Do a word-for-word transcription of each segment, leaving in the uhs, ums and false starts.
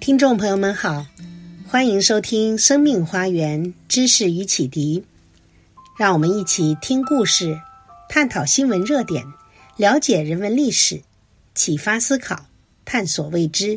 听众朋友们好，欢迎收听生命花园知识与启迪，让我们一起听故事，探讨新闻热点，了解人文历史，启发思考，探索未知。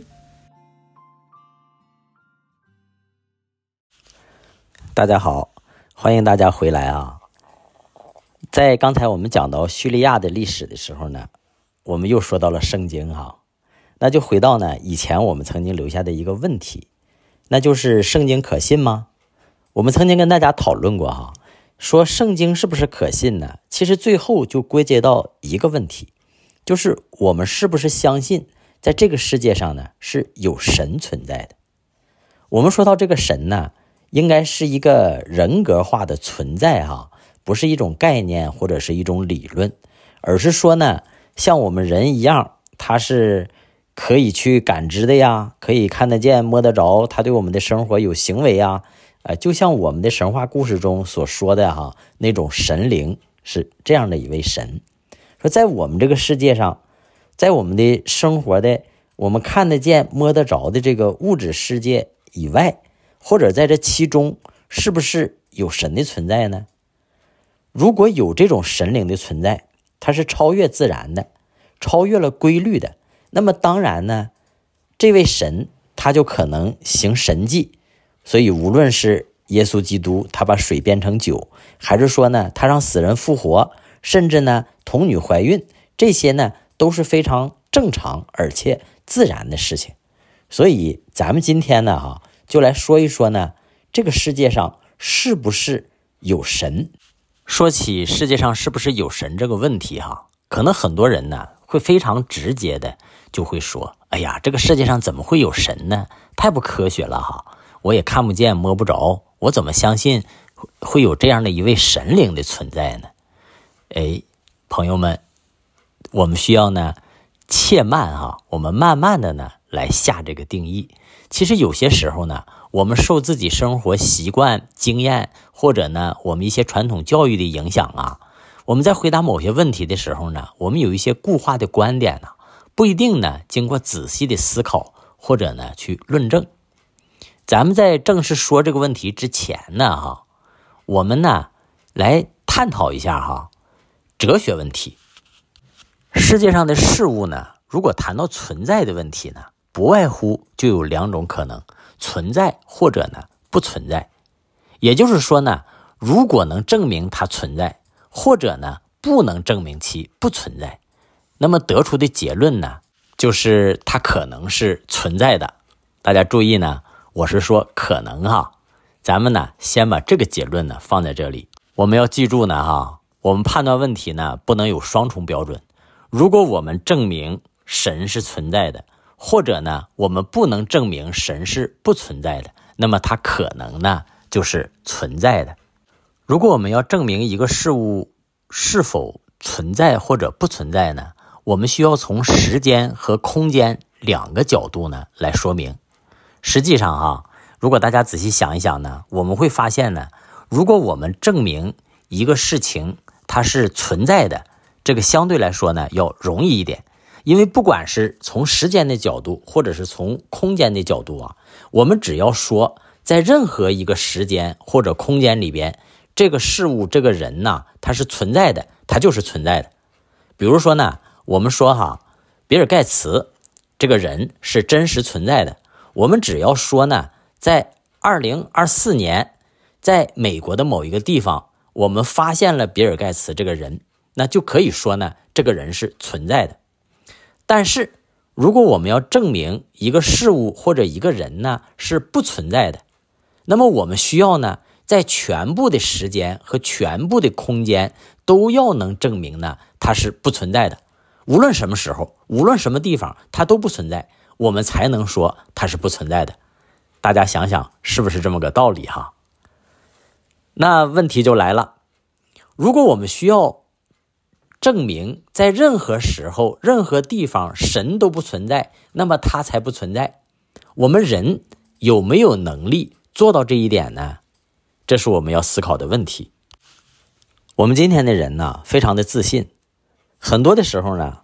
大家好，欢迎大家回来啊！在刚才我们讲到叙利亚的历史的时候呢，我们又说到了圣经哈、啊，那就回到呢以前我们曾经留下的一个问题，那就是圣经可信吗？我们曾经跟大家讨论过哈、啊，说圣经是不是可信呢？其实最后就归结到一个问题，就是我们是不是相信在这个世界上呢是有神存在的？我们说到这个神呢，应该是一个人格化的存在哈、啊，不是一种概念或者是一种理论，而是说呢，像我们人一样，他是可以去感知的呀，可以看得见摸得着，他对我们的生活有行为呀，呃，就像我们的神话故事中所说的哈，那种神灵是这样的一位神。说在我们这个世界上，在我们的生活的我们看得见摸得着的这个物质世界以外，或者在这其中，是不是有神的存在呢？如果有这种神灵的存在，它是超越自然的，超越了规律的，那么当然呢，这位神他就可能行神迹。所以无论是耶稣基督他把水变成酒，还是说呢他让死人复活，甚至呢童女怀孕，这些呢都是非常正常而且自然的事情。所以咱们今天呢哈，就来说一说呢，这个世界上是不是有神？说起世界上是不是有神这个问题哈，可能很多人呢会非常直接的就会说，哎呀，这个世界上怎么会有神呢？太不科学了哈，我也看不见摸不着，我怎么相信会有这样的一位神灵的存在呢？哎，朋友们，我们需要呢且慢哈，我们慢慢的呢来下这个定义。其实有些时候呢，我们受自己生活习惯、经验，或者呢我们一些传统教育的影响啊，我们在回答某些问题的时候呢，我们有一些固化的观点呢，不一定呢经过仔细的思考或者呢去论证。咱们在正式说这个问题之前呢哈，我们呢来探讨一下哈哲学问题。世界上的事物呢，如果谈到存在的问题呢，不外乎就有两种可能，存在或者呢不存在。也就是说呢，如果能证明它存在，或者呢不能证明其不存在，那么得出的结论呢，就是它可能是存在的。大家注意呢，我是说可能哈，咱们呢先把这个结论呢放在这里。我们要记住呢哈，我们判断问题呢不能有双重标准。如果我们证明神是存在的，或者呢我们不能证明神是不存在的，那么它可能呢就是存在的。如果我们要证明一个事物是否存在或者不存在呢，我们需要从时间和空间两个角度呢来说明。实际上哈，如果大家仔细想一想呢，我们会发现呢，如果我们证明一个事情它是存在的，这个相对来说呢要容易一点。因为不管是从时间的角度或者是从空间的角度啊，我们只要说在任何一个时间或者空间里边，这个事物这个人呢它是存在的，它就是存在的。比如说呢，我们说哈，比尔盖茨这个人是真实存在的，我们只要说呢，在二零二四年在美国的某一个地方，我们发现了比尔盖茨这个人，那就可以说呢这个人是存在的。但是如果我们要证明一个事物或者一个人呢是不存在的，那么我们需要呢在全部的时间和全部的空间都要能证明呢它是不存在的，无论什么时候，无论什么地方，它都不存在，我们才能说它是不存在的。大家想想是不是这么个道理哈？那问题就来了，如果我们需要证明在任何时候任何地方神都不存在，那么它才不存在，我们人有没有能力做到这一点呢？这是我们要思考的问题。我们今天的人呢非常的自信，很多的时候呢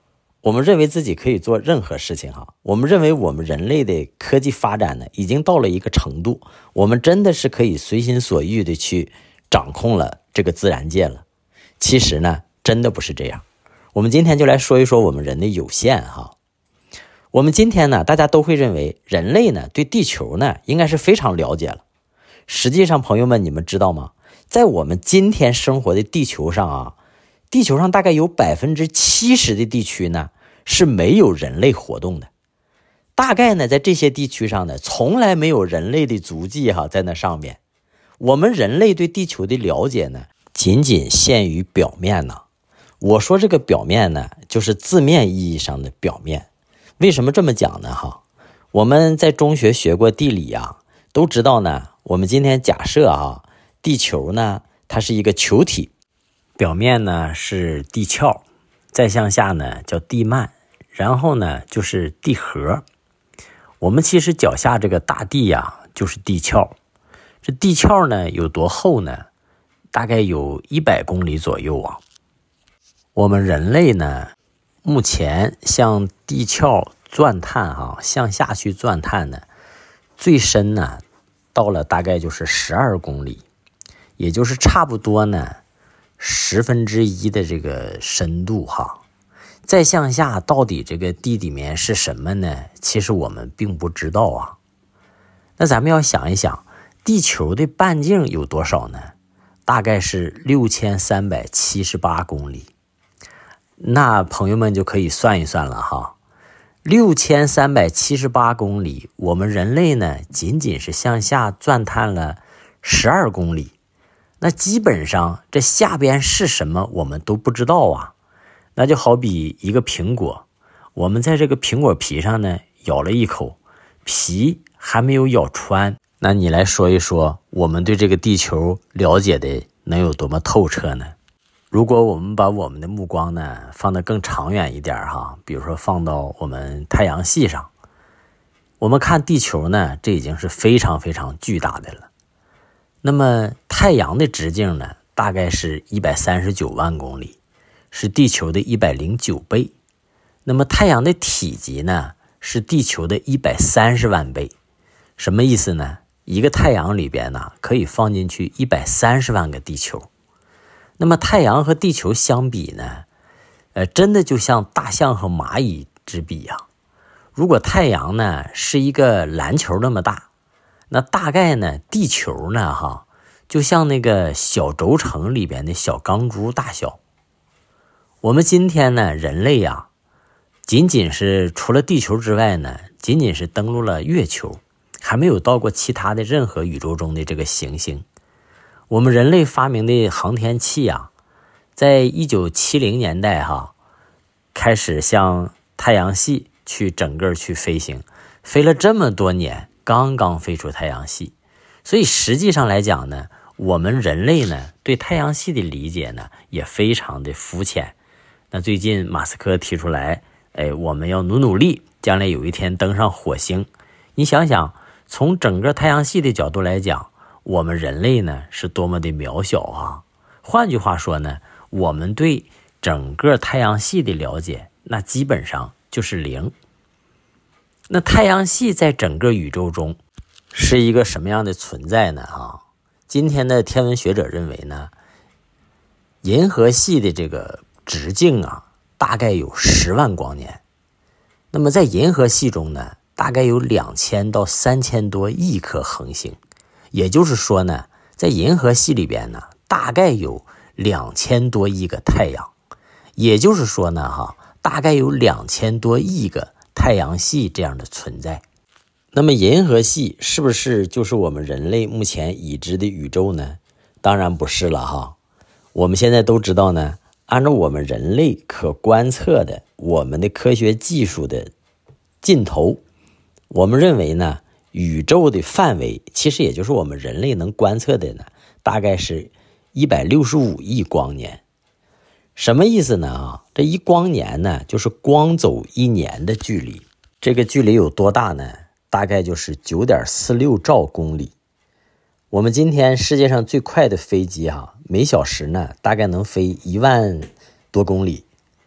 我们认为自己可以做任何事情哈，我们认为我们人类的科技发展呢，已经到了一个程度，我们真的是可以随心所欲的去掌控了这个自然界了。其实呢，真的不是这样。我们今天就来说一说我们人的有限哈。我们今天呢，大家都会认为人类呢对地球呢应该是非常了解了。实际上朋友们，你们知道吗？在我们今天生活的地球上啊，地球上大概有 百分之七十 的地区呢是没有人类活动的。大概呢在这些地区上呢，从来没有人类的足迹哈在那上面。我们人类对地球的了解呢，仅仅限于表面呢。我说这个表面呢，就是字面意义上的表面。为什么这么讲呢哈？我们在中学学过地理啊，都知道呢，我们今天假设啊，地球呢它是一个球体，表面呢是地壳，再向下呢叫地幔，然后呢就是地核。我们其实脚下这个大地呀，就是地壳。这地壳呢有多厚呢？大概有一百公里左右啊。我们人类呢目前向地壳钻探啊，向下去钻探呢，最深呢到了大概就是十二公里，也就是差不多呢十分之一的这个深度哈。再向下到底这个地里面是什么呢？其实我们并不知道啊。那咱们要想一想，地球的半径有多少呢？大概是六千三百七十八公里。那朋友们就可以算一算了哈，六千三百七十八公里，我们人类呢仅仅是向下钻探了十二公里。那基本上这下边是什么我们都不知道啊。那就好比一个苹果，我们在这个苹果皮上呢咬了一口，皮还没有咬穿，那你来说一说，我们对这个地球了解的能有多么透彻呢？如果我们把我们的目光呢放得更长远一点哈，比如说放到我们太阳系上，我们看地球呢，这已经是非常非常巨大的了。那么太阳的直径呢，大概是一百三十九万公里，是地球的一百零九倍。那么太阳的体积呢，是地球的一百三十万倍。什么意思呢？一个太阳里边呢，可以放进去一百三十万个地球。那么太阳和地球相比呢，呃，真的就像大象和蚂蚁之比啊。如果太阳呢是一个篮球那么大，那大概呢地球呢哈，就像那个小轴承里边的小钢珠大小。我们今天呢人类啊，仅仅是除了地球之外呢，仅仅是登陆了月球，还没有到过其他的任何宇宙中的这个行星。我们人类发明的航天器啊，在一九七零年代哈，开始向太阳系去整个去飞行，飞了这么多年，刚刚飞出太阳系。所以实际上来讲呢，我们人类呢对太阳系的理解呢也非常的肤浅。那最近马斯克提出来，哎，我们要努努力，将来有一天登上火星。你想想，从整个太阳系的角度来讲，我们人类呢是多么的渺小啊！换句话说呢，我们对整个太阳系的了解，那基本上就是零。那太阳系在整个宇宙中是一个什么样的存在呢？啊，今天的天文学者认为呢，银河系的这个直径啊，大概有十万光年。那么在银河系中呢，大概有两千到三千多亿颗恒星。也就是说呢，在银河系里边呢，大概有两千多亿个太阳。也就是说呢，哈，大概有两千多亿个太阳系这样的存在。那么银河系是不是就是我们人类目前已知的宇宙呢？当然不是了哈。我们现在都知道呢，按照我们人类可观测的我们的科学技术的尽头，我们认为呢，宇宙的范围其实也就是我们人类能观测的呢，大概是一百六十五亿光年。什么意思呢啊？这一光年呢，就是光走一年的距离。这个距离有多大呢？大概就是 九点四六兆公里。我们今天世界上最快的飞机哈、啊，每小时呢大概能飞一万多公里。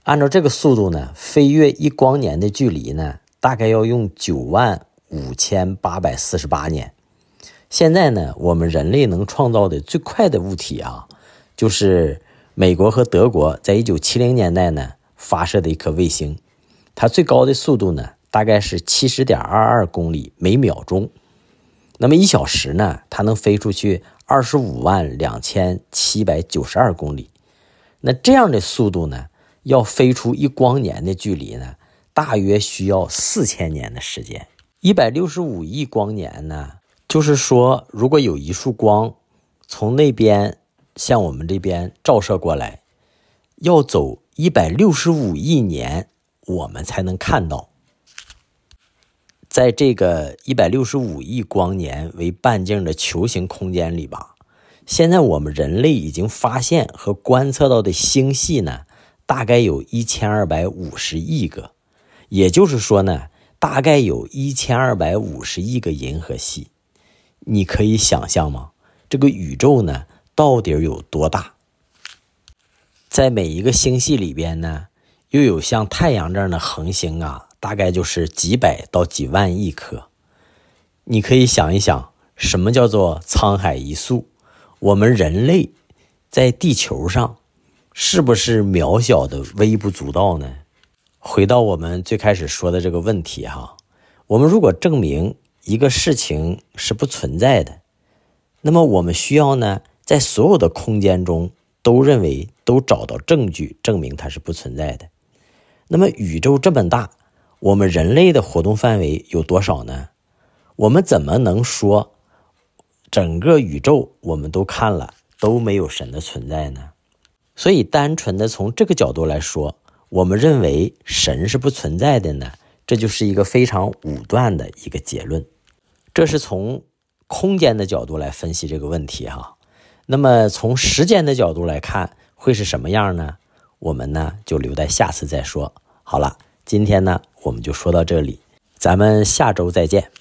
按照这个速度呢，飞越一光年的距离呢，大概要用九万五千八百四十八年。现在呢，我们人类能创造的最快的物体啊，就是美国和德国在一九七零年代呢发射的一颗卫星，它最高的速度呢大概是 七十点二二公里每秒钟。那么一小时呢，它能飞出去二十五万两千七百九十二公里。那这样的速度呢，要飞出一光年的距离呢，大约需要四千年的时间。一百六十五亿光年呢，就是说如果有一束光从那边向我们这边照射过来，要走一百六十五亿年我们才能看到。在这个一百六十五亿光年为半径的球形空间里吧，现在我们人类已经发现和观测到的星系呢，大概有一千二百五十亿个，也就是说呢，大概有一千二百五十亿个银河系。你可以想象吗？这个宇宙呢，到底有多大？在每一个星系里边呢，又有像太阳这样的恒星啊，大概就是几百到几万亿颗。你可以想一想，什么叫做沧海一粟？我们人类在地球上是不是渺小的微不足道呢？回到我们最开始说的这个问题哈，我们如果证明一个事情是不存在的，那么我们需要呢，在所有的空间中都认为都找到证据证明它是不存在的。那么宇宙这么大，我们人类的活动范围有多少呢？我们怎么能说整个宇宙我们都看了都没有神的存在呢？所以单纯的从这个角度来说，我们认为神是不存在的呢，这就是一个非常武断的一个结论。这是从空间的角度来分析这个问题哈。那么从时间的角度来看会是什么样呢？我们呢就留待下次再说。好了，今天呢我们就说到这里，咱们下周再见。